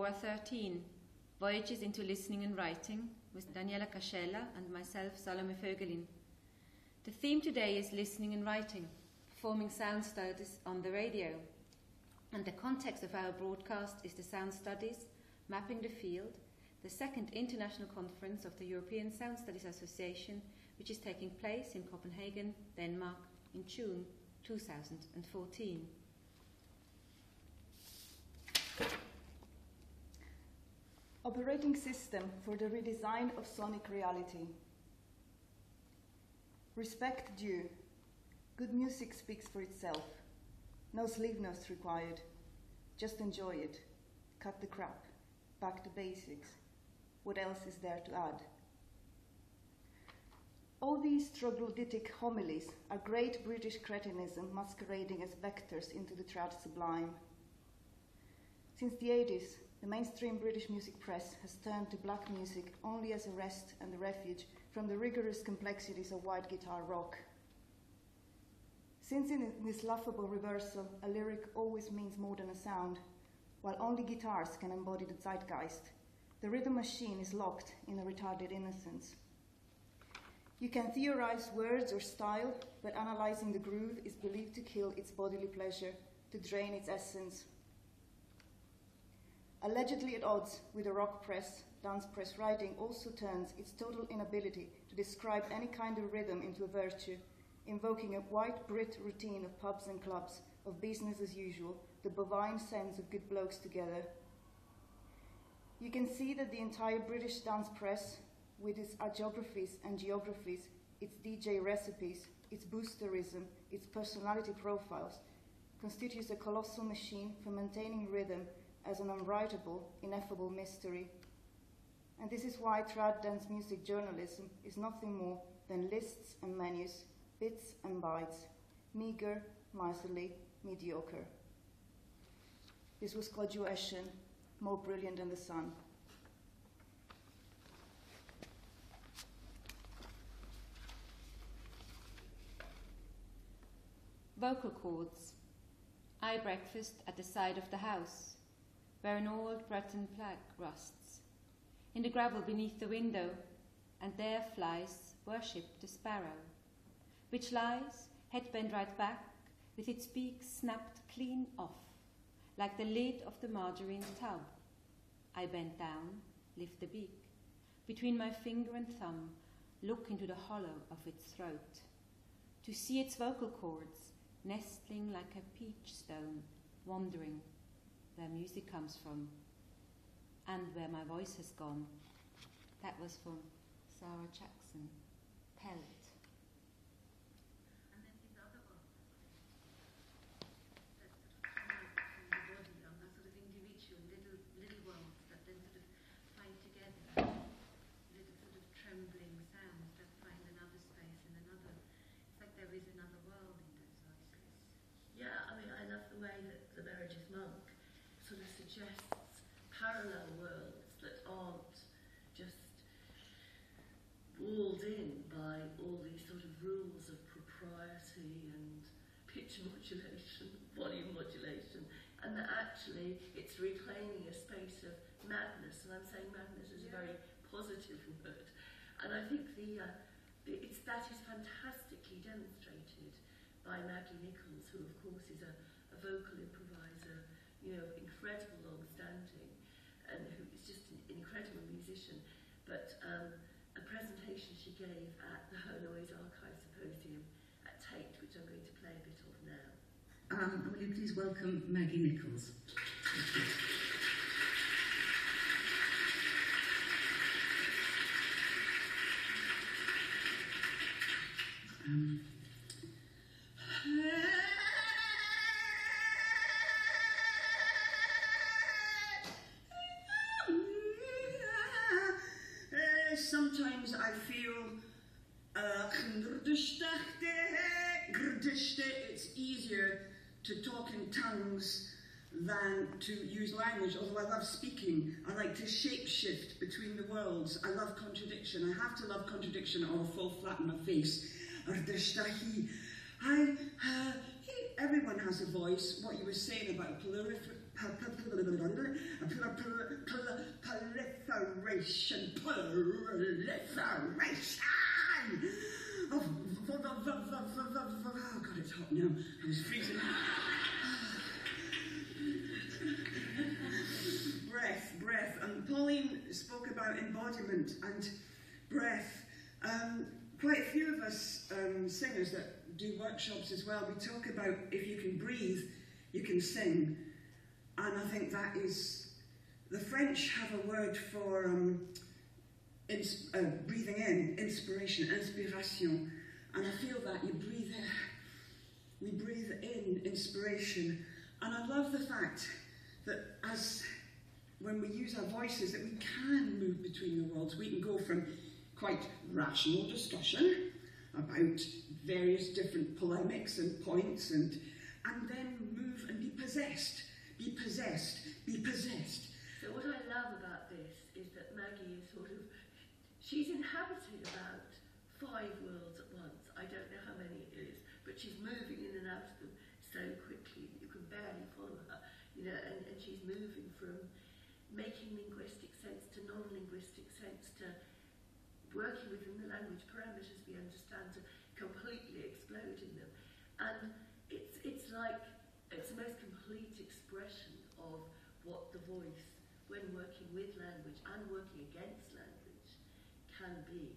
Aurora 13, Voyages into Listening and Writing, with Daniela Cascella and myself, Salome Vögelin. The theme today is listening and writing, performing sound studies on the radio. And the context of our broadcast is the Sound Studies, Mapping the Field, the second international conference of the European Sound Studies Association, which is taking place in Copenhagen, Denmark, in June 2014. Operating system for the redesign of sonic reality. Respect due. Good music speaks for itself. No sleeve notes required. Just enjoy it. Cut the crap. Back to basics. What else is there to add? All these troglodytic homilies are great British cretinism masquerading as vectors into the trad sublime. Since the 80s, the mainstream British music press has turned to black music only as a rest and a refuge from the rigorous complexities of white guitar rock. Since in this laughable reversal, a lyric always means more than a sound, while only guitars can embody the zeitgeist, the rhythm machine is locked in a retarded innocence. You can theorize words or style, but analyzing the groove is believed to kill its bodily pleasure, to drain its essence. Allegedly at odds with the rock press, dance press writing also turns its total inability to describe any kind of rhythm into a virtue, invoking a white Brit routine of pubs and clubs, of business as usual, the bovine sense of good blokes together. You can see that the entire British dance press, with its hagiographies and geographies, its DJ recipes, its boosterism, its personality profiles, constitutes a colossal machine for maintaining rhythm as an unwritable, ineffable mystery. And this is why trad dance music journalism is nothing more than lists and menus, bits and bytes, meager, miserly, mediocre. This was Claudio Eschen, more brilliant than the sun. Vocal cords. I breakfast at the side of the house, where an old Breton flag rusts, in the gravel beneath the window, and there flies worship the sparrow, which lies, head bent right back, with its beak snapped clean off, like the lid of the margarine tub. I bend down, lift the beak, between my finger and thumb, look into the hollow of its throat, to see its vocal cords nestling like a peach stone, wondering where music comes from and where my voice has gone. That was from Sarah Jackson, Pellet. And then his other one, that sort of from the body on that sort of individual little worlds that then sort of find together, little sort of trembling sounds that find another space in another. It's like there is another world in those voices. Yeah, I mean, I love the way that the Meredith Monk sort of suggests parallel worlds that aren't just walled in by all these sort of rules of propriety and pitch modulation, volume modulation, and that actually it's reclaiming a space of madness, and I'm saying madness is a very positive word, and I think that is fantastically demonstrated by Maggie Nichols, who of course is a vocal improviser, you know, incredible long-standing, and who is just an incredible musician. But a presentation she gave at the Her Noise Archive Symposium at Tate, which I'm going to play a bit of now. Will you please welcome Maggie Nichols? Sometimes I feel it's easier to talk in tongues than to use language, although I love speaking. I like to shape-shift between the worlds. I love contradiction. I have to love contradiction or I'll fall flat on my face. Everyone has a voice. What you were saying about proliferation. Oh God, it's hot now. I was freezing. Breath. And Pauline spoke about embodiment and breath. Quite a few of us singers that do workshops as well, we talk about if you can breathe, you can sing. And I think that is, the French have a word for breathing in, inspiration, inspiration. And I feel that you breathe in, we breathe in inspiration. And I love the fact that when we use our voices, that we can move between the worlds. We can go from quite rational discussion about various different polemics and points and then move and be possessed. So what I love about this is that Maggie is she's inhabiting about 5 worlds at once. I don't know how many it is, but she's moving in and out of them so quickly that you can barely follow her, and she's moving from making linguistic sense to non-linguistic sense to working within the language parameters we understand to completely explode in them. And it's like, it's the most complete expression of what the voice, when working with language and working against language, can be.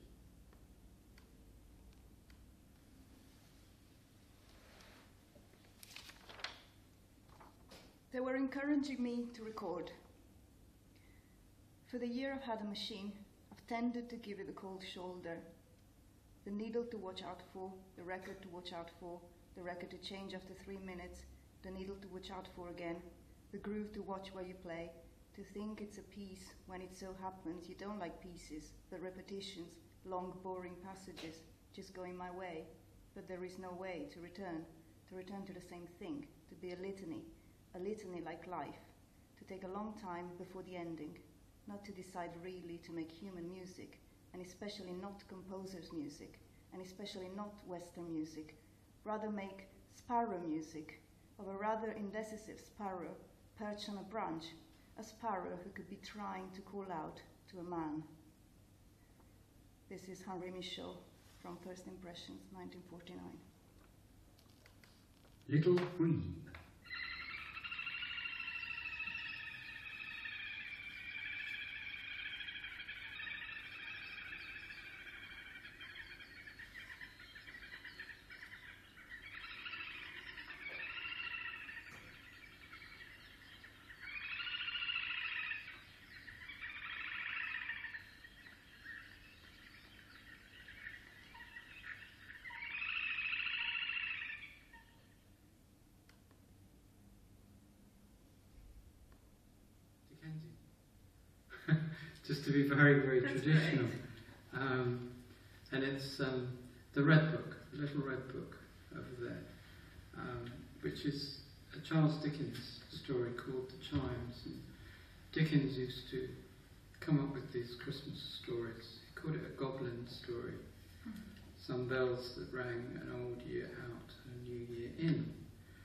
They were encouraging me to record. For the year I've had a machine, I've tended to give it the cold shoulder. The needle to watch out for, the record to watch out for, the record to change after 3 minutes, the needle to watch out for again, the groove to watch where you play, to think it's a piece when it so happens you don't like pieces, but repetitions, long boring passages, just going my way, but there is no way to return to the same thing, to be a litany like life, to take a long time before the ending, not to decide really to make human music, and especially not composers' music, and especially not Western music, rather make sparrow music, of a rather indecisive sparrow perched on a branch, a sparrow who could be trying to call out to a man. This is Henri Michaud from First Impressions, 1949. Little Green. Just to be very, very traditional. And it's the Red Book, the Little Red Book over there, which is a Charles Dickens story called The Chimes. And Dickens used to come up with these Christmas stories. He called it a goblin story. Some bells that rang an old year out and a new year in.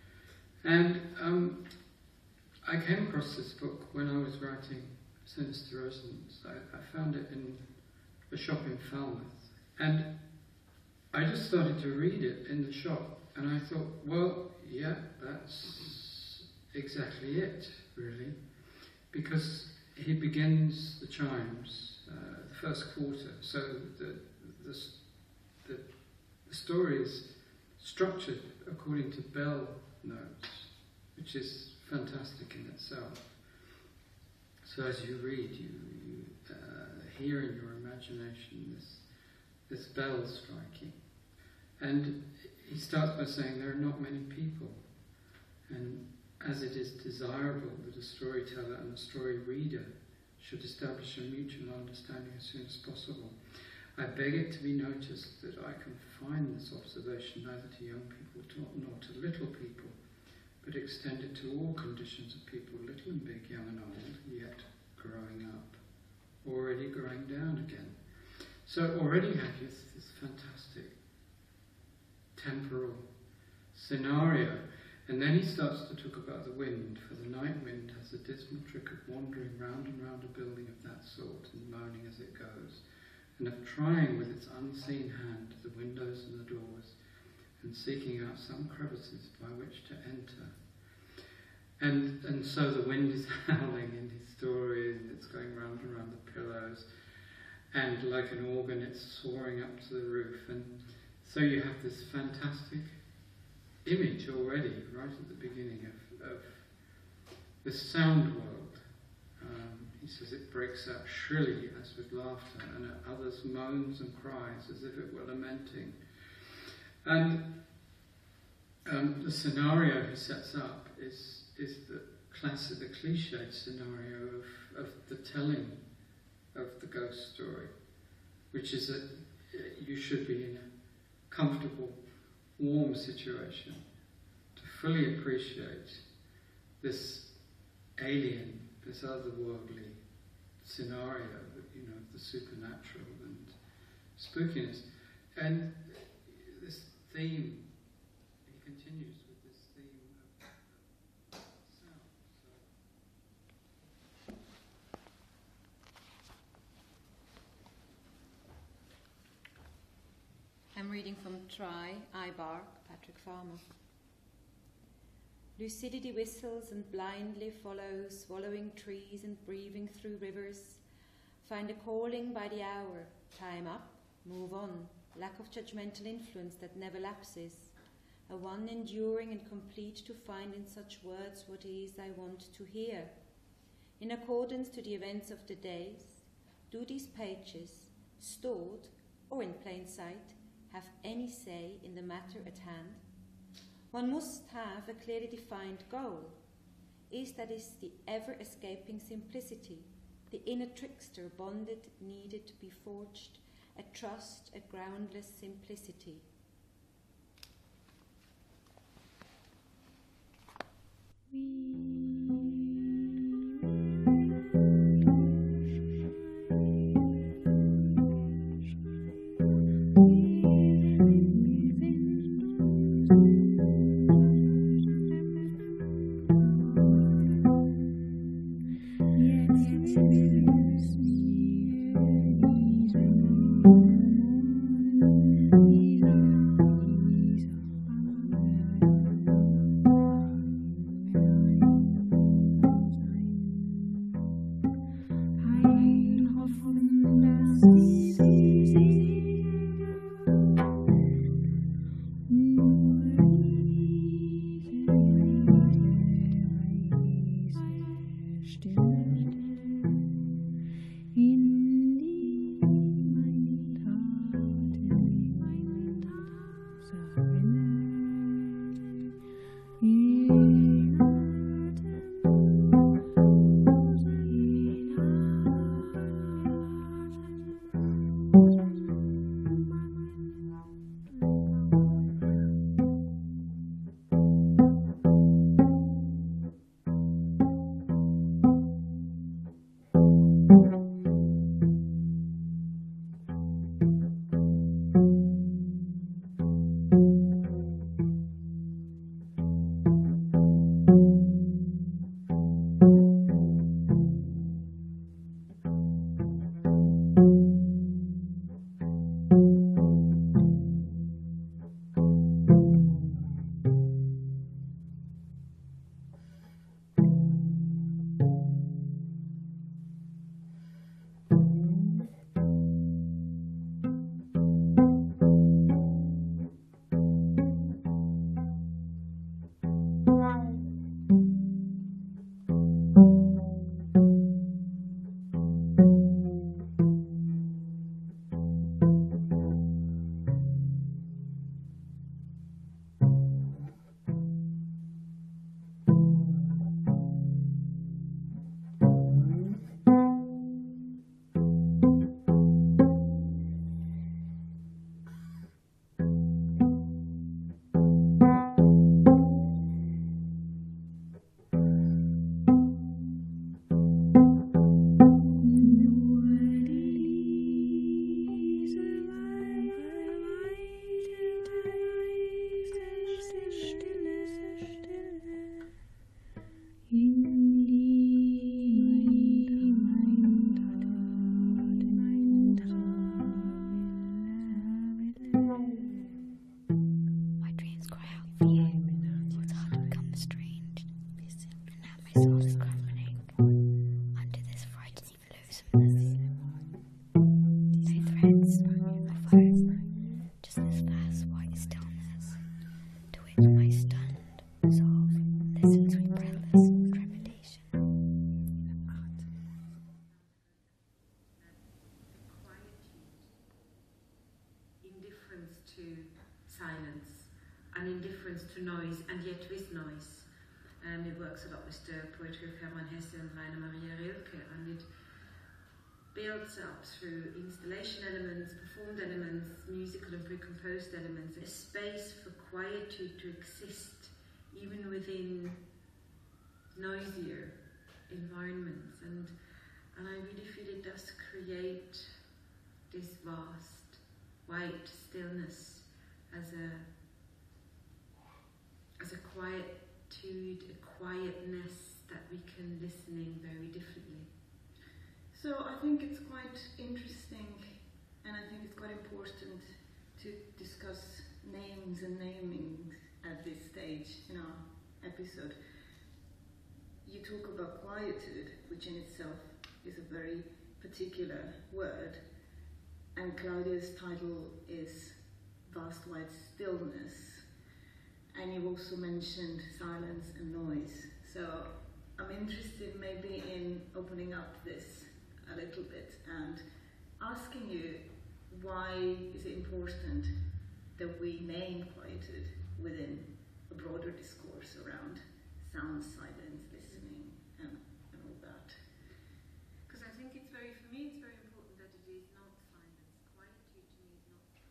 And I came across this book when I was writing Sinister Resonance. I found it in a shop in Falmouth, and I just started to read it in the shop, and I thought, well, yeah, that's exactly it, really, because he begins the chimes, the first quarter, so the story is structured according to bell notes, which is fantastic in itself. So as you read, you hear in your imagination this bell striking. And he starts by saying there are not many people. And as it is desirable that a storyteller and a story reader should establish a mutual understanding as soon as possible, I beg it to be noticed that I confine this observation neither to young people nor to little people, but extend it to all conditions of people, little and big, young and old, yet growing up, already growing down again. So already you have this fantastic temporal scenario. And then he starts to talk about the wind, for the night wind has a dismal trick of wandering round and round a building of that sort and moaning as it goes, and of trying with its unseen hand the windows and the doors, and seeking out some crevices by which to enter. And so the wind is howling in his story, and it's going round and round the pillows, and like an organ it's soaring up to the roof. And so you have this fantastic image already, right at the beginning, of the sound world. He says it breaks out shrilly as with laughter, and at others moans and cries as if it were lamenting. And the scenario he sets up is the classic, the cliched scenario of the telling of the ghost story, which is that you should be in a comfortable, warm situation to fully appreciate this alien, this otherworldly scenario, of the supernatural and spookiness. And this theme, he continues with this theme of sound. I'm reading from Try, I Bark, Patrick Farmer. Lucidity whistles and blindly follows, swallowing trees and breathing through rivers. Find a calling by the hour, time up, move on, lack of judgmental influence that never lapses. A one enduring and complete to find in such words what is I want to hear. In accordance to the events of the days, do these pages, stored or in plain sight, have any say in the matter at hand? One must have a clearly defined goal. Is the ever-escaping simplicity, the inner trickster bonded, needed to be forged, a trust, a groundless simplicity. an indifference to noise, and yet with noise. It works a lot with the poetry of Hermann Hesse and Rainer Maria Rilke, and it builds up through installation elements, performed elements, musical and pre-composed elements, a space for quietude to exist even within noisier environments, and I really feel it does create this vast white stillness as a quietude, a quietness that we can listen in very differently. So I think it's quite interesting, and I think it's quite important to discuss names and naming at this stage in our episode. You talk about quietude, which in itself is a very particular word, and Claudia's title is Vast White Stillness, and you also mentioned silence and noise. So I'm interested maybe in opening up this a little bit and asking you, why is it important that we name quietude within a broader discourse around sound, silence, listening, and all that? Because I think it's very, for me, it's very important that it is not silence. Quietude to me is not silence.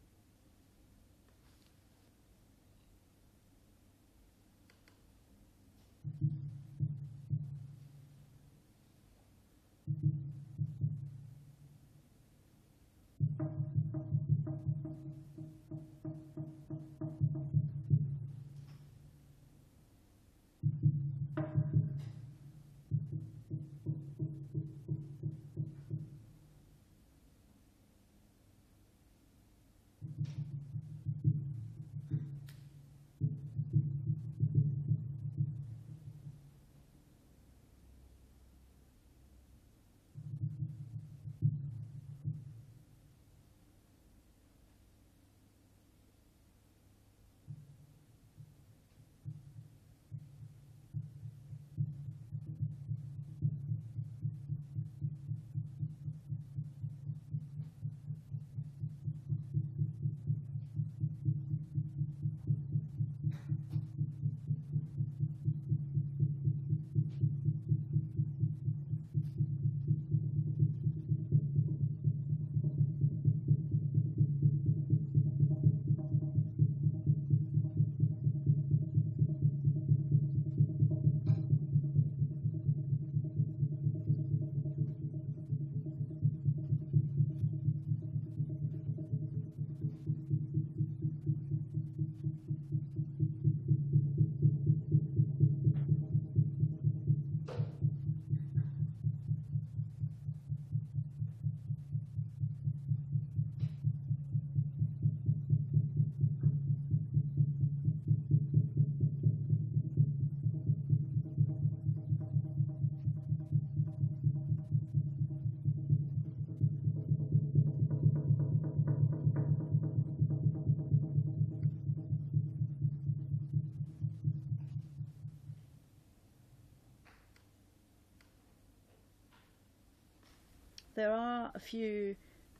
There are a few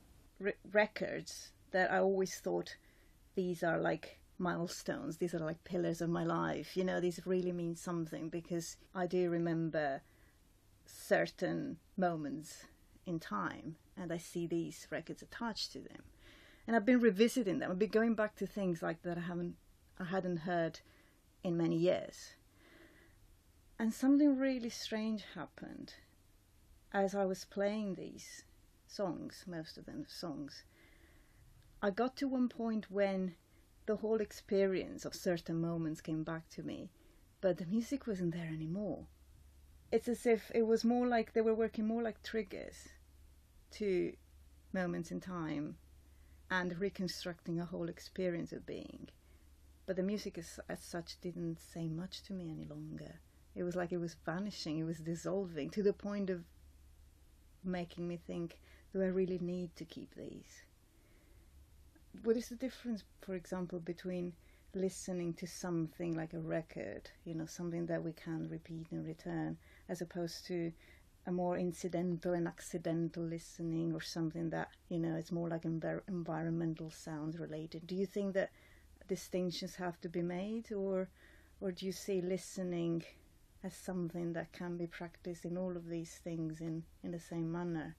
records that I always thought these are like milestones, these are like pillars of my life, you know, these really mean something, because I do remember certain moments in time and I see these records attached to them. And I've been revisiting them, I've been going back to things like that I hadn't heard in many years. And something really strange happened as I was playing these songs, most of them songs. I got to one point when the whole experience of certain moments came back to me, but the music wasn't there anymore. It's as if it was more like they were working more like triggers to moments in time and reconstructing a whole experience of being. But the music as such didn't say much to me any longer. It was like it was vanishing, it was dissolving, to the point of making me think, do I really need to keep these? What is the difference, for example, between listening to something like a record, you know, something that we can repeat and return, as opposed to a more incidental and accidental listening, or something that, you know, it's more like environmental sounds related? Do you think that distinctions have to be made, or do you see listening as something that can be practiced in all of these things in the same manner?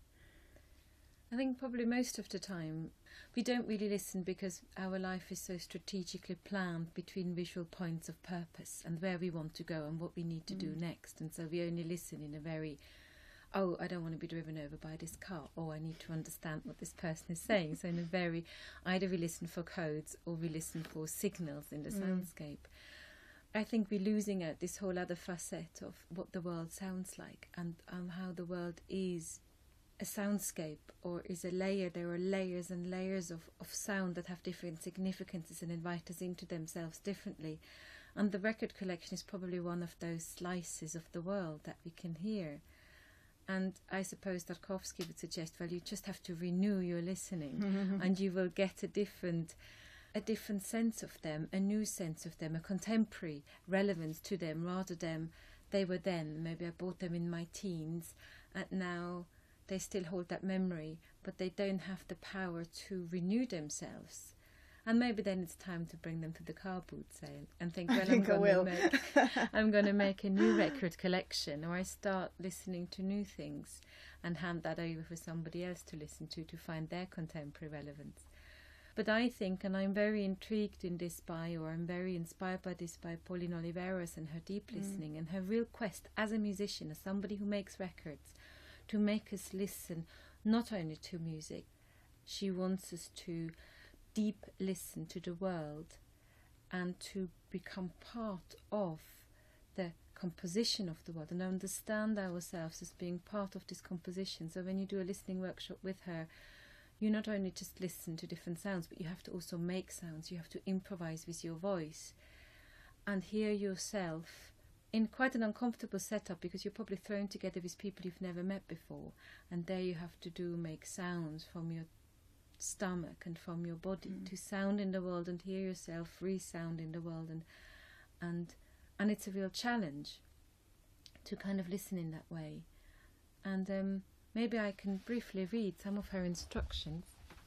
I think probably most of the time we don't really listen because our life is so strategically planned between visual points of purpose and where we want to go and what we need to do next. And so we only listen in a very, oh, I don't want to be driven over by this car, or I need to understand what this person is saying. So in a very, either we listen for codes or we listen for signals in the soundscape. I think we're losing out this whole other facet of what the world sounds like and how the world is a soundscape or is a layer. There are layers and layers of sound that have different significances and invite us into themselves differently. And the record collection is probably one of those slices of the world that we can hear. And I suppose Tarkovsky would suggest, well, you just have to renew your listening and you will get a different sense of them, a new sense of them, a contemporary relevance to them, rather than they were then. Maybe I bought them in my teens and now they still hold that memory, but they don't have the power to renew themselves. And maybe then it's time to bring them to the car boot sale and think, well, I'm going to make a new record collection, or I start listening to new things and hand that over for somebody else to listen to find their contemporary relevance. But I think, and I'm very intrigued in this I'm very inspired by this by Pauline Oliveros and her deep listening and her real quest as a musician, as somebody who makes records, to make us listen not only to music. She wants us to deep listen to the world and to become part of the composition of the world and understand ourselves as being part of this composition. So when you do a listening workshop with her, you not only just listen to different sounds, but you have to also make sounds. You have to improvise with your voice and hear yourself in quite an uncomfortable setup, because you're probably thrown together with people you've never met before, and there you have to make sounds from your stomach and from your body to sound in the world and hear yourself resound in the world, and it's a real challenge to kind of listen in that way. And maybe I can briefly read some of her instructions.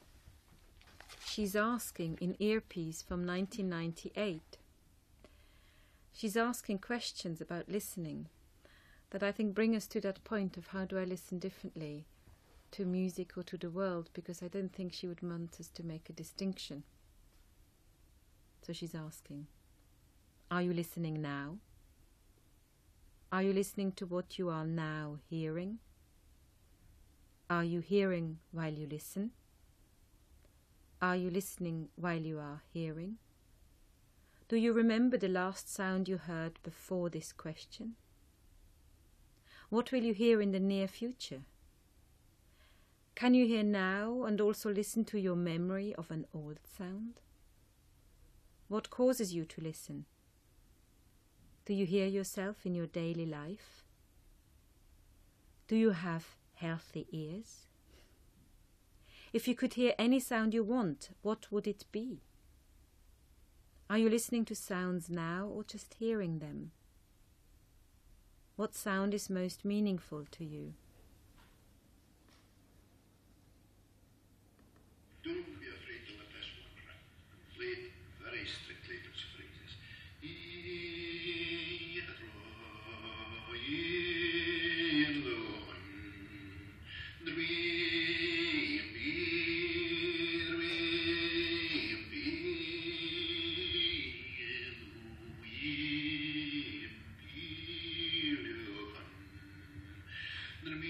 She's asking in Earpiece from 1998. She's asking questions about listening that I think bring us to that point of how do I listen differently to music or to the world, because I don't think she would want us to make a distinction. So she's asking, are you listening now? Are you listening to what you are now hearing? Are you hearing while you listen? Are you listening while you are hearing? Do you remember the last sound you heard before this question? What will you hear in the near future? Can you hear now and also listen to your memory of an old sound? What causes you to listen? Do you hear yourself in your daily life? Do you have healthy ears? If you could hear any sound you want, what would it be? Are you listening to sounds now or just hearing them? What sound is most meaningful to you? Don't be afraid to let this one ring. Play it very strictly to its phrases. The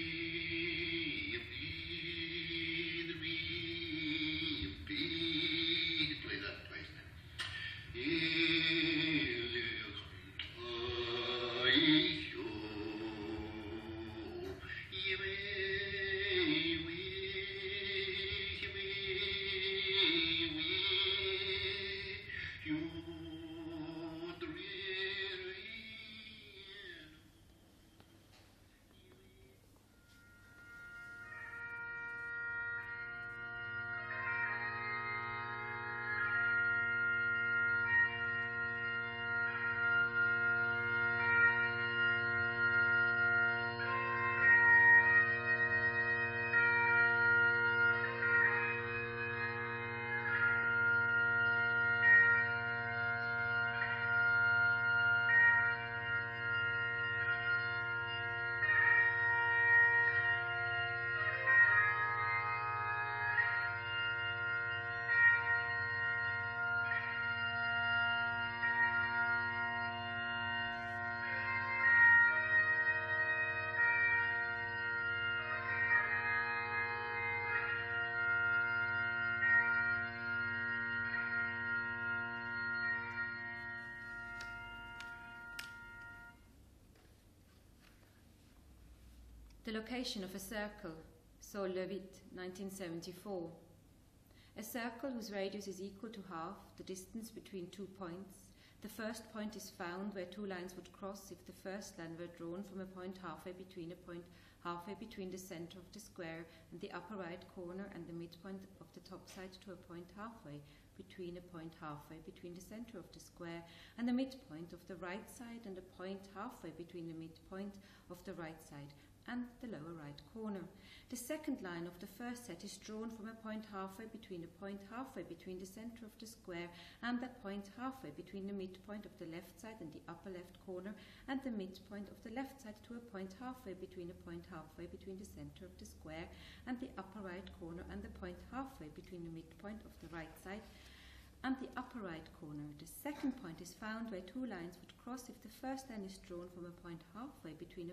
The location of a circle, Sol Leavitt, 1974. A circle whose radius is equal to half the distance between 2 points. The first point is found where 2 lines would cross if the first line were drawn from a point halfway between the center of the square and the upper right corner and the midpoint of the top side to a point halfway between the center of the square and the midpoint of the right side and a point halfway between the midpoint of the right side and the lower right corner. The second line of the first set is drawn from a point halfway between the center of the square and the point halfway between the midpoint of the left side and the upper left corner and the midpoint of the left side to a point halfway between the center of the square and the upper right corner and the point halfway between the midpoint of the right side and the upper right corner. The second point is found where 2 lines would cross if the first line is drawn from a point halfway between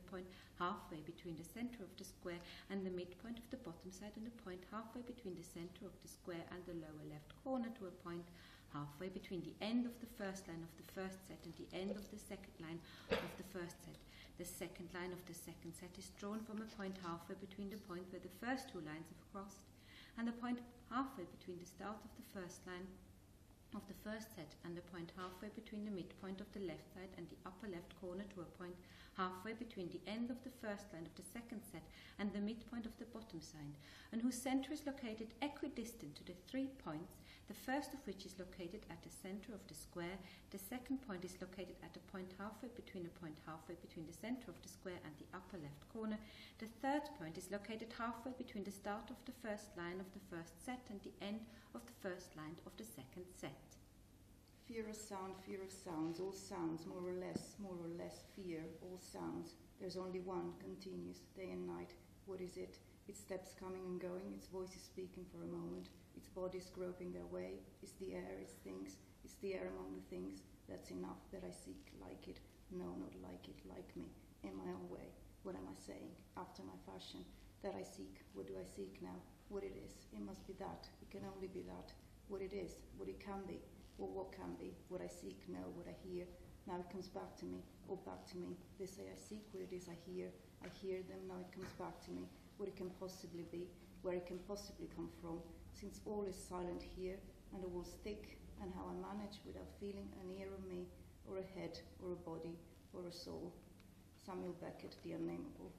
the center of the square and the midpoint of the bottom side and a point halfway between the center of the square and the lower left corner to a point halfway between the end of the first line of the first set and the end of the second line of the first set. The second line of the second set is drawn from a point halfway between the point where the first 2 lines have crossed and the point halfway between the start of the first line of the first set and the point halfway between the midpoint of the left side and the upper left corner to a point halfway between the end of the first line of the second set and the midpoint of the bottom side, and whose center is located equidistant to the 3 points, the first of which is located at the center of the square, the second point is located at a point halfway between the center of the square and the upper left corner, the third point is located halfway between the start of the first line of the first set and the end of the first line of the second set. Fear of sounds, all sounds, more or less, fear, all sounds. There's only one, continuous, day and night. What is it? Its steps coming and going, its voices speaking for a moment, its bodies groping their way. It's the air, it's things, it's the air among the things. That's enough, that I seek like it. No, not like it, like me, in my own way. What am I saying? After my fashion. That I seek. What do I seek now? What it is. It must be that. It can only be that. What it is. What it can be. Or what can be. What I seek. No. What I hear. Now it comes back to me. Or back to me. They say I seek what it is I hear. I hear them. Now it comes back to me. What it can possibly be. Where it can possibly come from. Since all is silent here. And the wall's thick. And how I manage without feeling an ear of me. Or a head. Or a body. Or a soul. Samuel Beckett, The Unnameable.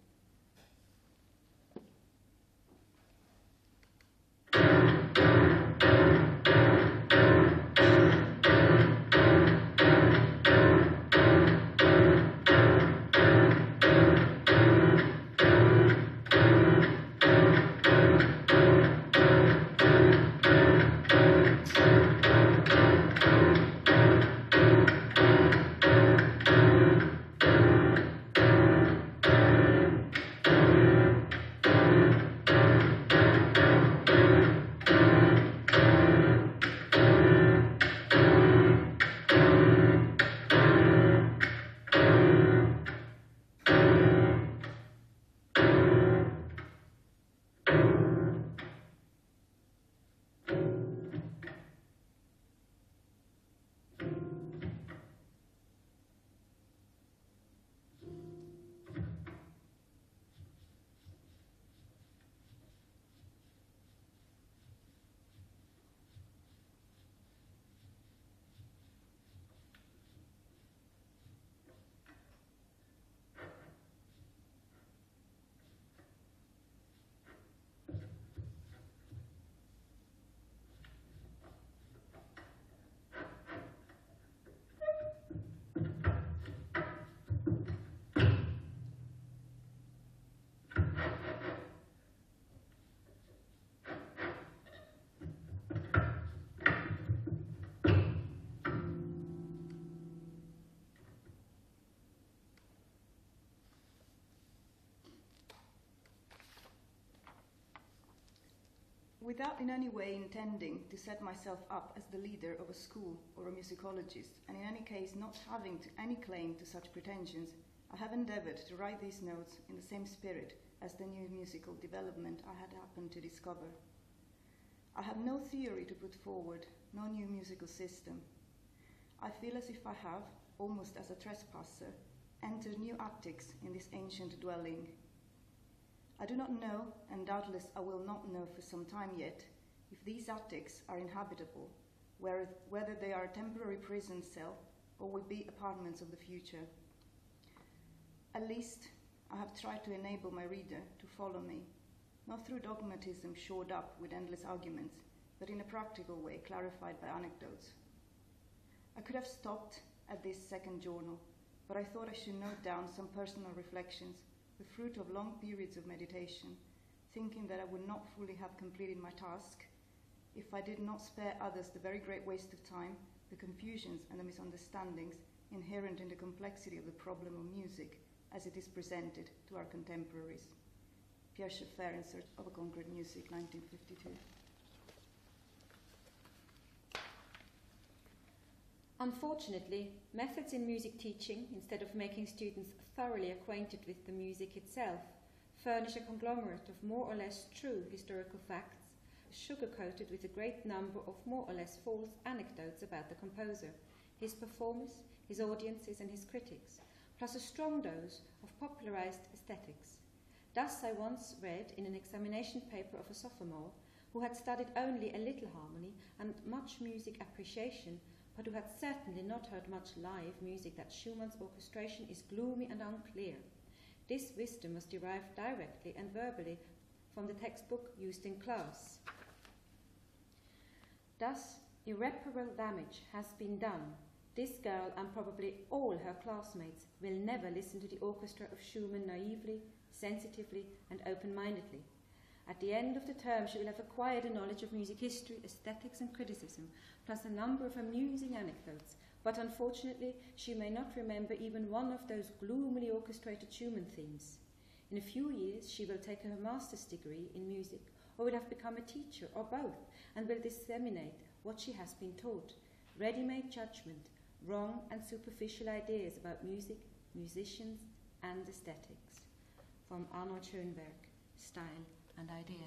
Without in any way intending to set myself up as the leader of a school or a musicologist, and in any case not having any claim to such pretensions, I have endeavored to write these notes in the same spirit as the new musical development I had happened to discover. I have no theory to put forward, no new musical system. I feel as if I have, almost as a trespasser, entered new attics in this ancient dwelling. I do not know, and doubtless I will not know for some time yet, if these attics are inhabitable, whether they are a temporary prison cell or will be apartments of the future. At least I have tried to enable my reader to follow me, not through dogmatism shored up with endless arguments, but in a practical way clarified by anecdotes. I could have stopped at this second journal, but I thought I should note down some personal reflections, the fruit of long periods of meditation, thinking that I would not fully have completed my task if I did not spare others the very great waste of time, the confusions and the misunderstandings inherent in the complexity of the problem of music as it is presented to our contemporaries. Pierre Schaeffer, In Search of a Concrete Music, 1952. Unfortunately, methods in music teaching, instead of making students thoroughly acquainted with the music itself, furnish a conglomerate of more or less true historical facts, sugar-coated with a great number of more or less false anecdotes about the composer, his performers, his audiences and his critics, plus a strong dose of popularized aesthetics. Thus I once read in an examination paper of a sophomore who had studied only a little harmony and much music appreciation, but who had certainly not heard much live music, that Schumann's orchestration is gloomy and unclear. This wisdom was derived directly and verbally from the textbook used in class. Thus, irreparable damage has been done. This girl and probably all her classmates will never listen to the orchestra of Schumann naively, sensitively, and open-mindedly. At the end of the term, she will have acquired a knowledge of music history, aesthetics, and criticism, plus a number of amusing anecdotes, but unfortunately, she may not remember even one of those gloomily orchestrated Schumann themes. In a few years, she will take her master's degree in music, or will have become a teacher, or both, and will disseminate what she has been taught, ready-made judgment, wrong and superficial ideas about music, musicians, and aesthetics. From Arnold Schoenberg, Style and Idea.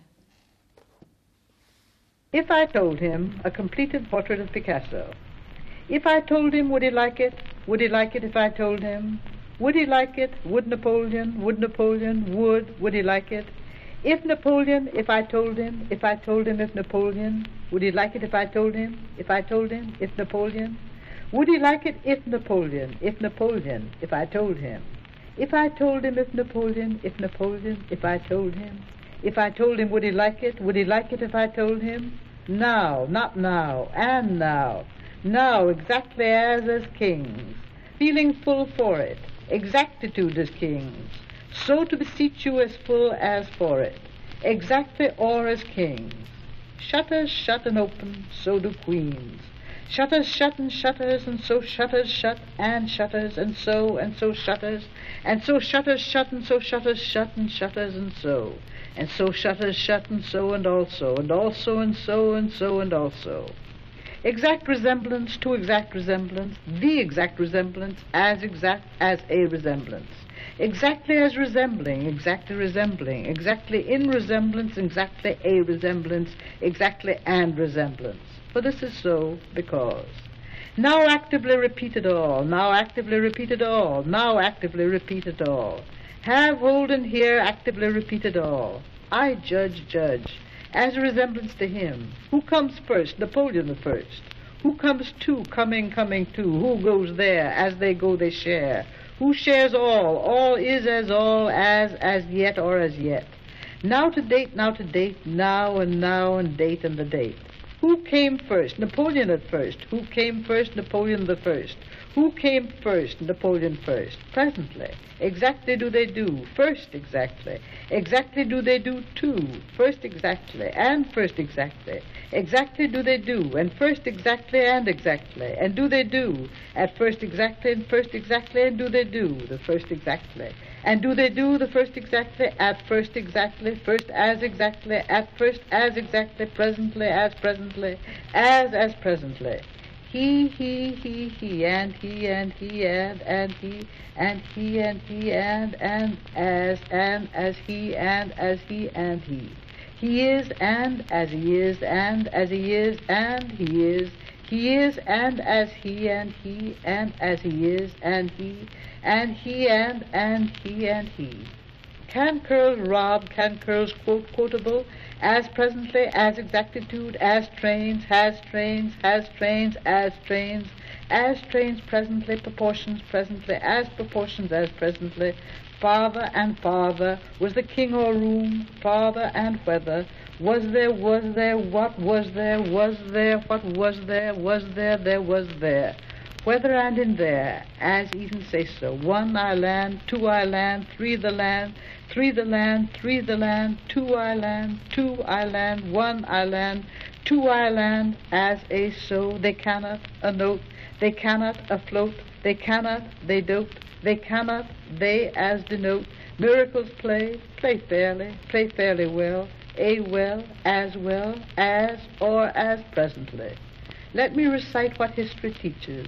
If I told him a completed portrait of Picasso, if I told him, would he like it? Would he like it if I told him? Would he like it? Would Napoleon? Would Napoleon? Would he like it? If Napoleon, if I told him, if I told him, if Napoleon, would he like it if I told him? If I told him, if Napoleon? Would he like it if Napoleon, if Napoleon, if I told him? If I told him, if Napoleon, if Napoleon, if I told him? If I told him, would he like it? Would he like it if I told him? Now, not now, and now. Now, exactly as kings, feeling full for it, exactitude as kings, so to beseech you as full as for it, exactly or as kings. Shutters shut and open, so do queens. Shutters shut and shutters, and so shutters shut, and shutters, and so shutters, and so shutters shut, and so shutters shut, and shutters, and so shutters shut, and so, and also, and also, and so, and so, and also. Exact resemblance to exact resemblance, the exact resemblance as exact as a resemblance. Exactly as resembling, exactly resembling, exactly in resemblance, exactly a resemblance, exactly and resemblance. For this is so because. Now actively repeat it all, now actively repeat it all, now actively repeat it all. Have, hold, and hear, actively repeat it all. I judge, as a resemblance to him. Who comes first? Napoleon the first. Who comes two? Coming to. Who goes there? As they go, they share. Who shares all? All is as yet, or as yet. Now to date, now and date and the date. Who came first? Napoleon at first. Who came first? Napoleon the first. Who came first? Napoleon first. Presently. Exactly do they do. First exactly. Exactly do they do too. First exactly. And first exactly. Exactly do they do. And first exactly and exactly. And do they do. At first exactly and first exactly. And do they do. The first exactly. And do they do the first exactly, at first exactly, first as exactly, at first as exactly, presently as presently, as presently. He, and he, and he, and he, and he, and he, and as he, and as he, and he. He is, and as he is, and as he is, and he is. He is, and as he, and he, and as he is, and he, and he, and he, and he. Can curls rob, can curls quote quotable, as presently, as exactitude, as trains, has trains, as trains presently, proportions presently, as proportions as presently, farther and farther, was the king or room, farther and whether, was there, what was there, what was there, there was there. Whether and in there, as even say so. One I land, two I land, three the land, three the land, two I land, one I land, two I land, as a so. They cannot a note, they cannot afloat, they cannot, they dote, they cannot, they as denote. Miracles play fairly well, as or as presently. Let me recite what history teaches.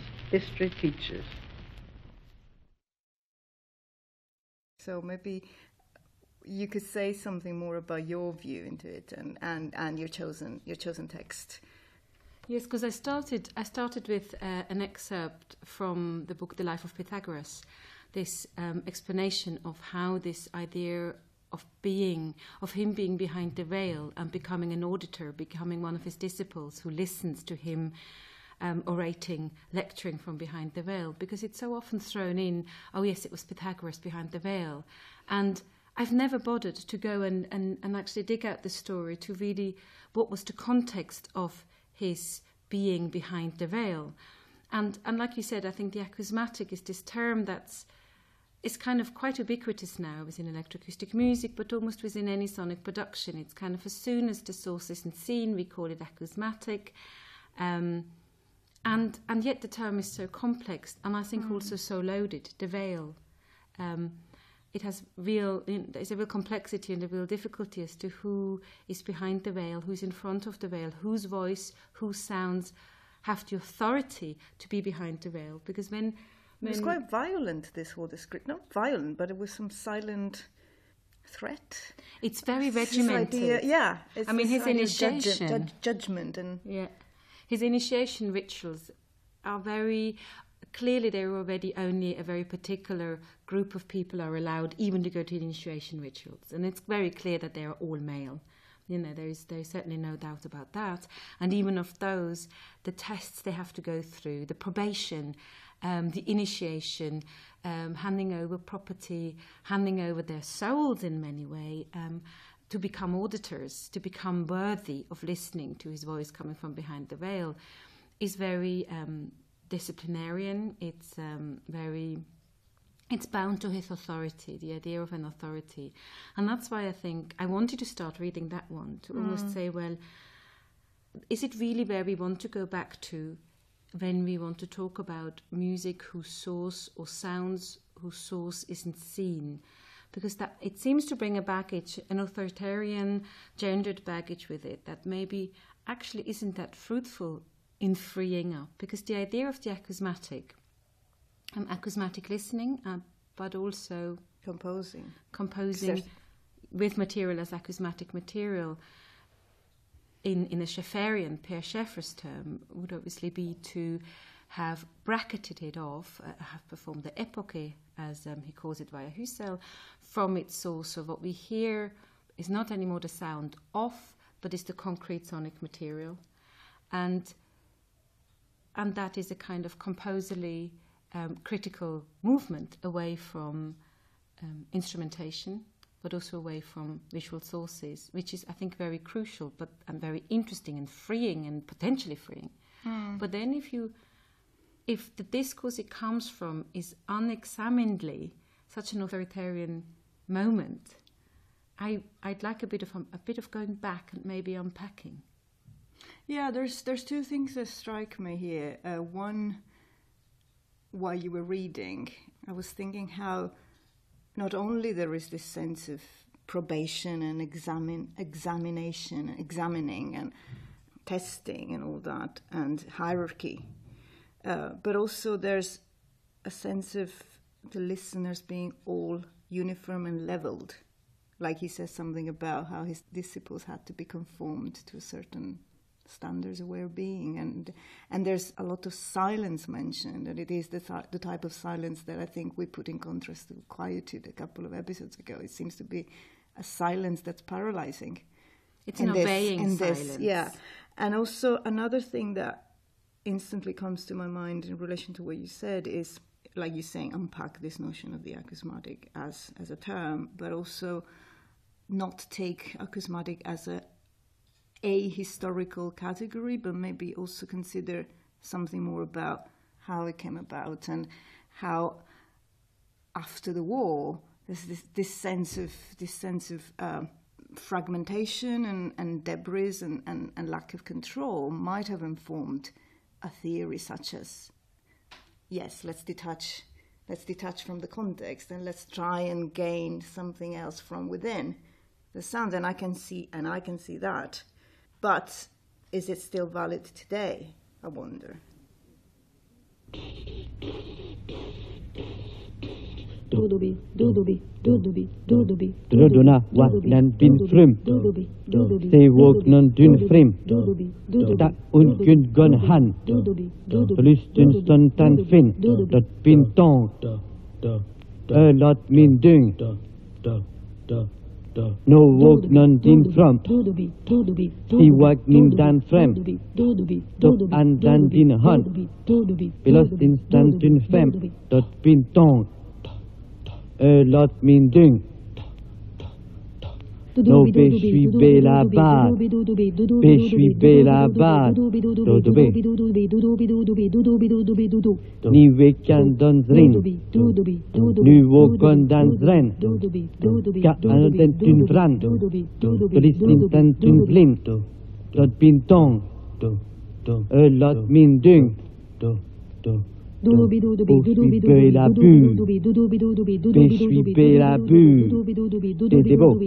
So maybe you could say something more about your view into it and your chosen text. Yes, because I started with an excerpt from the book The Life of Pythagoras, this explanation of how this idea of him being behind the veil and becoming an auditor, becoming one of his disciples who listens to him orating, lecturing from behind the veil, because it's so often thrown in, oh yes, it was Pythagoras behind the veil. And I've never bothered to go and actually dig out the story to really what was the context of his being behind the veil. And like you said, I think the acousmatic is this term that's kind of quite ubiquitous now within electroacoustic music, but almost within any sonic production. It's kind of as soon as the source isn't seen, we call it acousmatic. And yet the term is so complex, and I think also so loaded, the veil. It has there's a real complexity and a real difficulty as to who is behind the veil, who's in front of the veil, whose voice, whose sounds have the authority to be behind the veil. Because when it was quite violent, this whole description. Not violent, but it was some silent threat. It's very regimented. It's his initiation. Judgment and... Yeah. His initiation rituals are very... Clearly, there are already only a very particular group of people are allowed even to go to the initiation rituals. And it's very clear that they are all male. There's certainly no doubt about that. And even of those, the tests they have to go through, the probation, the initiation, handing over property, handing over their souls in many ways, to become auditors, to become worthy of listening to his voice coming from behind the veil, is very disciplinarian. It's it's bound to his authority, the idea of an authority. And that's why I think I wanted to start reading that one, to almost say, well, is it really where we want to go back to when we want to talk about music whose source or sounds whose source isn't seen? Because that it seems to bring a baggage, an authoritarian, gendered baggage with it that maybe actually isn't that fruitful in freeing up. Because the idea of the acousmatic listening, but also composing with material as acousmatic material, in a Schaefferian, Pierre Schaeffer's term, would obviously be to have bracketed it off, have performed the epoche, as he calls it via Husserl, from its source. So what we hear is not anymore the sound of, but is the concrete sonic material. And that is a kind of composerly critical movement away from instrumentation, but also away from visual sources, which is, I think, very crucial, and very interesting and freeing and potentially freeing. But then if the discourse it comes from is unexaminedly such an authoritarian moment, I'd like a bit of going back and maybe unpacking. Yeah, there's two things that strike me here. One, while you were reading, I was thinking how not only there is this sense of probation and examination, examining and testing and all that, and hierarchy, but also there's a sense of the listeners being all uniform and leveled. Like he says something about how his disciples had to be conformed to a certain standards of way of being, and there's a lot of silence mentioned, and it is the type of silence that I think we put in contrast to quietude a couple of episodes ago. It seems to be a silence that's paralyzing. It's an obeying silence. Yeah, and also another thing that instantly comes to my mind in relation to what you said is, like you're saying, unpack this notion of the acousmatic as a term, but also not take acousmatic as a historical category, but maybe also consider something more about how it came about and how after the war there's this sense of fragmentation and debris and lack of control might have informed a theory such as, yes, let's detach from the context and let's try and gain something else from within the sound. And I can see that. But is it still valid today? I wonder. Drodona wa nan bin frim. Se wog non dun frim. Da un kun gon han. Lystyn stund tan fin. Dat bin tong. Lot min dung. No wog non din fram. Si wag nin dan frem. Dok an dan din han. Belost instant dun fem. Dat bin tong. Lot min dung. No beshui be la ba. Beshui be la ba. Ni wekan dans rin. Nu wokon dans ren. Ka anten tun fran. Tulistin tan tun flin. Lot bin tong. Lot min dung. Beshui be la bu. Beshui be la bu. C'est beau.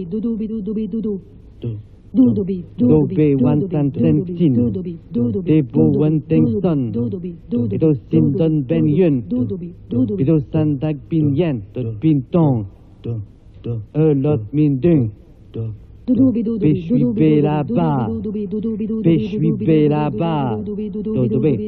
Do be one tan ten tin. De bo one ten son. Bido sin don ben yun. Bido san dag bin yen. Bin tong. Lot min dung. Beshui be la ba. Beshui be la ba. Do be.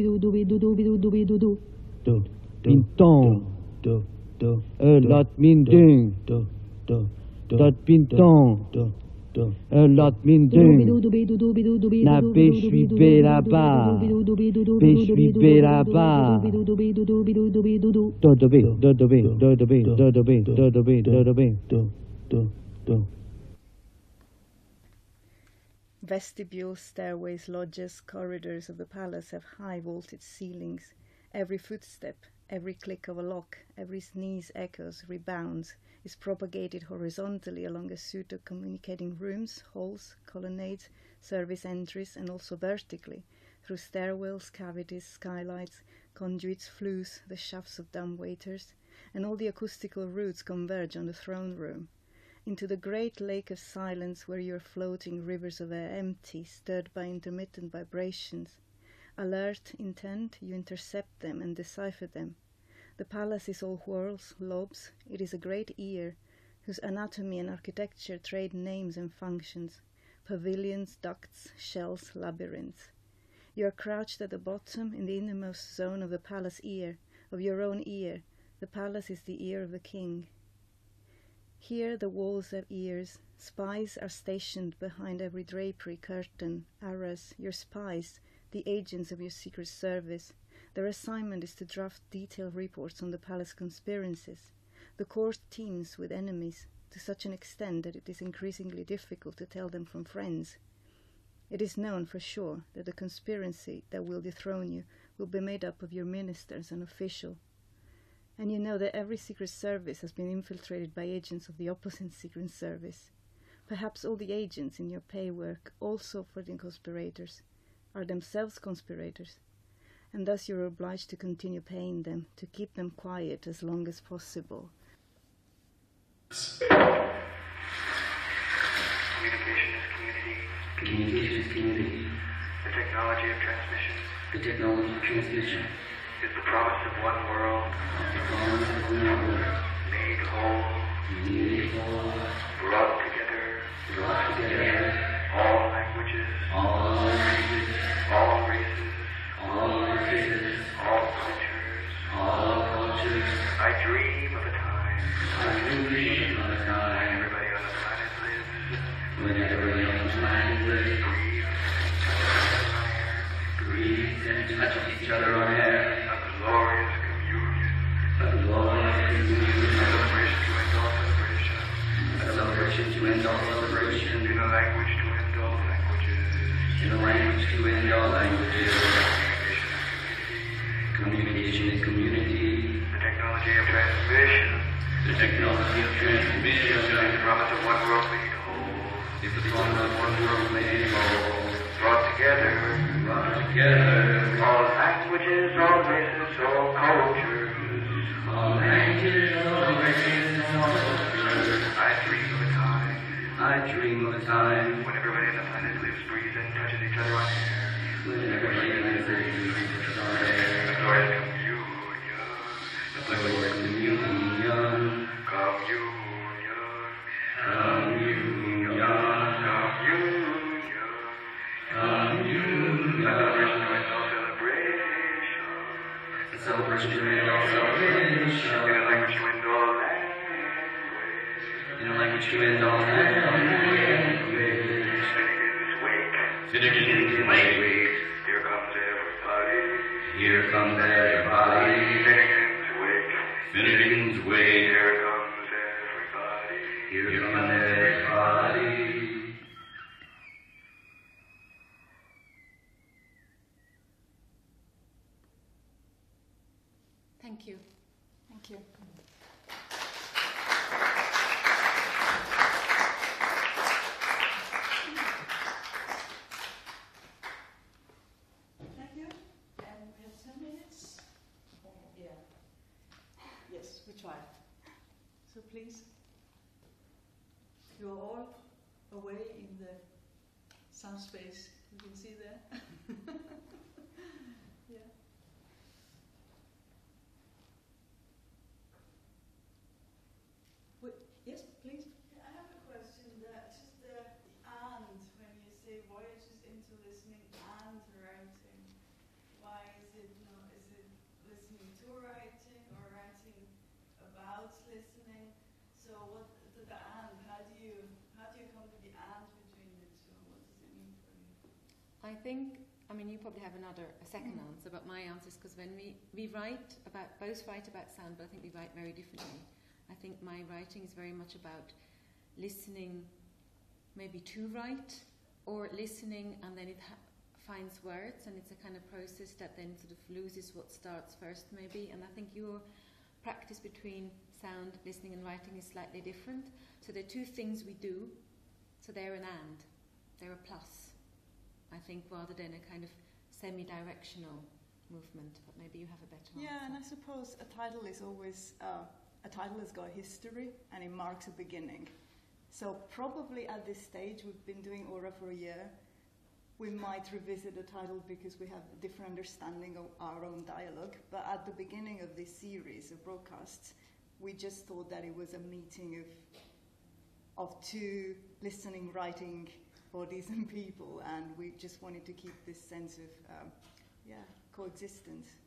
Bin tong. Lot min dung. Lot bin tong. Lot min dung. Na beshui be la ba. Beshui be la ba. Do be. Vestibules, stairways, lodges, corridors of the palace have high vaulted ceilings. Every footstep, every click of a lock, every sneeze echoes, rebounds, is propagated horizontally along a suite of communicating rooms, halls, colonnades, service entries, and also vertically, through stairwells, cavities, skylights, conduits, flues, the shafts of dumbwaiters, and all the acoustical routes converge on the throne room, into the great lake of silence where your floating rivers of air empty, stirred by intermittent vibrations. Alert, intent, you intercept them and decipher them. The palace is all whorls, lobes. It is a great ear, whose anatomy and architecture trade names and functions. Pavilions, ducts, shells, labyrinths. You are crouched at the bottom in the innermost zone of the palace ear, of your own ear. The palace is the ear of the king. Here the walls have ears. Spies are stationed behind every drapery, curtain, arras, your spies, the agents of your secret service. Their assignment is to draft detailed reports on the palace conspiracies. The court teems with enemies, to such an extent that it is increasingly difficult to tell them from friends. It is known for sure that the conspiracy that will dethrone you will be made up of your ministers and officials. And you know that every secret service has been infiltrated by agents of the opposite secret service. Perhaps all the agents in your pay work, also for the conspirators, are themselves conspirators, and thus you are obliged to continue paying them, to keep them quiet as long as possible. Communication is community. Communication is community. The technology of transmission. The technology of transmission. Is the promise of one world. The promise of one world. Made whole. Made whole. Brought together. Brought together. All languages. All languages. I dream of a time. Everybody on the planet lives. When everybody on the planet lives. Breathe and touch each other on air. A glorious communion. A glorious communion. A celebration to end all celebration. A celebration to end all celebration. In a language to end all languages. In a language to end all languages. Communication is community. The technology of transmission. The technology of transmission. If the promise of one world made whole. If the promise of one world made whole. Brought together. All languages, all races, all cultures. All languages, all races, all cultures. I dream of a time. When everybody on the planet lives, breathes, and touches each other on air. When everybody lives and breathes each other on air. A glorious communion. A glorious communion. A celebration to end all celebration. In a language to end all language. In a language to end all language. Finnegan's Wake. Here comes everybody. Finnegan's Wake. Here comes everybody. Here comes everybody. Thank you. Thank you. Thank you. And we have 10 minutes. Yeah. Yes, we try. So please, you're all away in the sound space. You can see there. Yeah. Yes, please. I have a question. Just the and, when you say voyages into listening and writing, why is it not? Is it listening to writing or writing about listening? So what the and? How do you come to the and between the two? What does it mean for you? I think, you probably have a second answer, but my answer is because when we both write about sound, but I think we write very differently. I think my writing is very much about listening maybe to write, or listening and then it finds words, and it's a kind of process that then sort of loses what starts first maybe. And I think your practice between sound, listening and writing is slightly different. So they're two things we do, so they're an and, they're a plus, I think, rather than a kind of semi-directional movement. But maybe you have a better answer. Yeah, and I suppose a title is always... a title has got history and it marks a beginning. So probably at this stage, we've been doing Aura for a year, we might revisit the title because we have a different understanding of our own dialogue. But at the beginning of this series of broadcasts, we just thought that it was a meeting of two listening, writing bodies and people, and we just wanted to keep this sense of coexistence.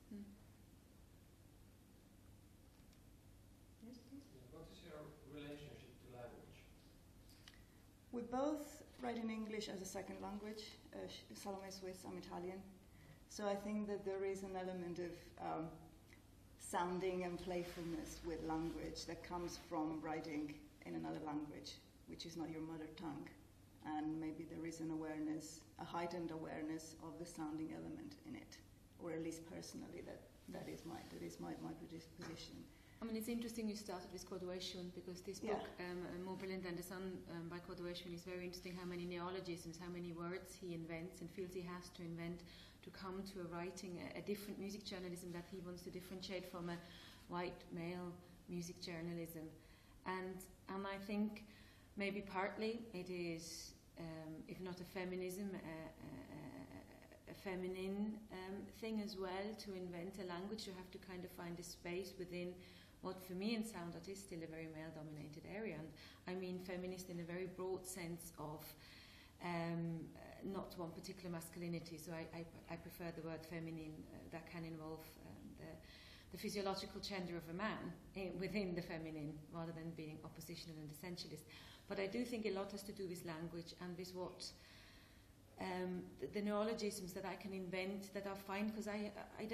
We both write in English as a second language. Salome is Swiss, I'm Italian. So I think that there is an element of sounding and playfulness with language that comes from writing in another language, which is not your mother tongue. And maybe there is an awareness, a heightened awareness of the sounding element in it, or at least personally, that is my predisposition. It's interesting you started with Kodoeshun, because this book, More Brilliant Than the Sun by Kodoeshun, is very interesting how many neologisms, how many words he invents and feels he has to invent to come to a writing, a different music journalism that he wants to differentiate from a white male music journalism. And I think maybe partly it is, if not a feminism, a feminine thing as well, to invent a language. You have to kind of find a space within what for me in sound art is still a very male-dominated area. And I mean feminist in a very broad sense of not one particular masculinity. So I prefer the word feminine. That can involve the the physiological gender of a man within the feminine, rather than being oppositional and essentialist. But I do think a lot has to do with language and with what the neologisms that I can invent that are fine, because I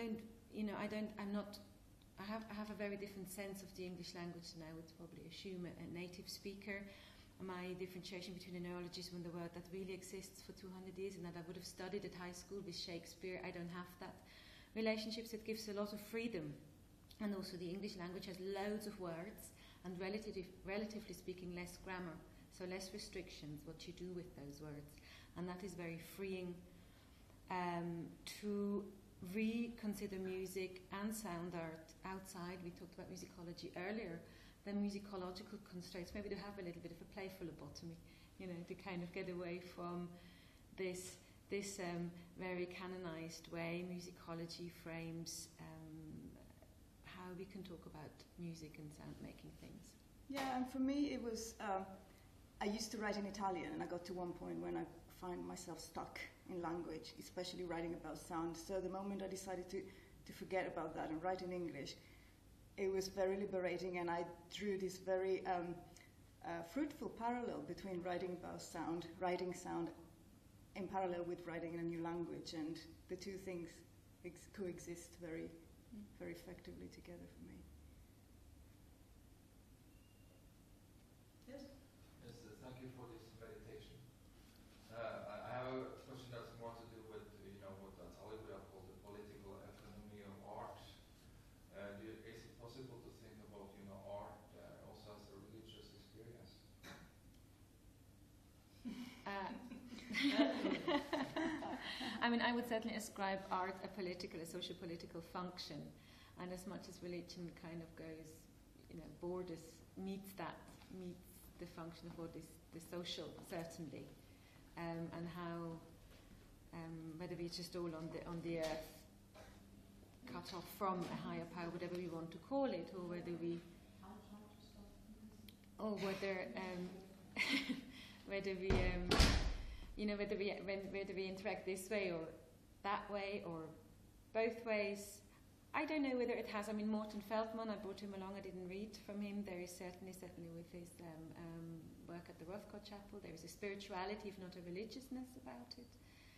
have a very different sense of the English language than I would probably assume a native speaker. My differentiation between a neologism and the word that really exists for 200 years and that I would have studied at high school with Shakespeare, I don't have that. Relationships, it gives a lot of freedom. And also the English language has loads of words and relatively speaking less grammar, so less restrictions, what you do with those words. And that is very freeing to reconsider music and sound art outside. We talked about musicology earlier. The musicological constraints, maybe to have a little bit of a playful lobotomy, to kind of get away from this very canonized way musicology frames how we can talk about music and sound making things. Yeah, and for me it was, I used to write in Italian, and I got to one point when I find myself stuck in language, especially writing about sound. So the moment I decided to forget about that and write in English, it was very liberating, and I drew this very fruitful parallel between writing about sound, writing sound in parallel with writing in a new language, and the two things coexist very, very effectively together for me. Yes? Yes, thank you for this meditation. I have a question that's more to do with, what Natalia called the political economy of art. Is it possible to think about, art also as a religious experience? I mean, I would certainly ascribe art a socio-political function, and as much as religion kind of goes, meets the function of what is the social, certainly, and how whether we're just all on the earth, cut off from a higher power, whatever we want to call it, or whether we interact this way or that way or both ways. I don't know whether it has. I mean, Morten Feldman, I brought him along. I didn't read from him. There is certainly with his work at the Rothko Chapel, there is a spirituality, if not a religiousness, about it.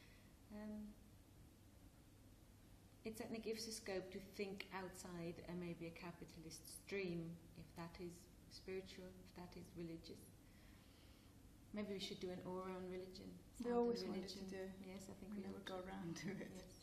It certainly gives a scope to think outside maybe a capitalist stream, if that is spiritual, if that is religious. Maybe we should do an aura on religion. We always wanted to do. Yes, I think we never got around to it. Yes.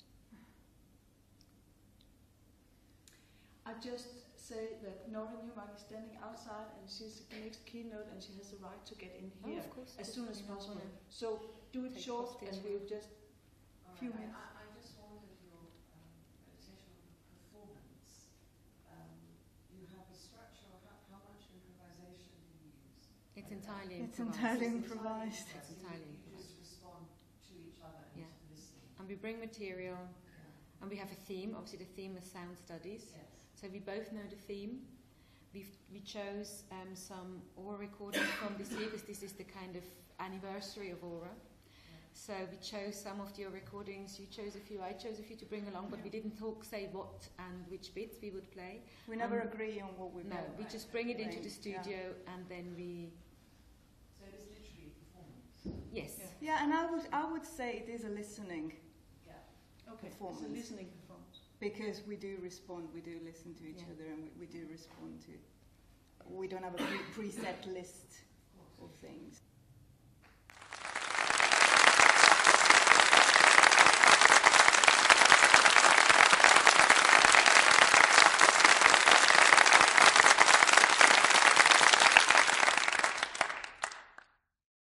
I just say that Nora Newmark is standing outside and she's the next keynote and she has the right to get in here of course, as soon as possible. So do it short and we'll just a few minutes. I just wondered your meditation on performance. You have a structure, how much improvisation do you use? It's entirely improvised. It's entirely You just respond to each other and to listening. And we bring material, and we have a theme. Obviously, the theme is sound studies. Yes. So we both know the theme. We chose some aura recordings from this year, because this is the kind of anniversary of aura. So we chose some of your recordings. You chose a few. I chose a few to bring along, but we didn't say what and which bits we would play. We never agree on what we play. No, we just bring it into the studio and then we. So it is literally performance. Yes. Yeah, and I would say it is a listening. Performance. It's a listening performance. Because we do respond, we do listen to each other, and we do respond to. We don't have a preset list of things.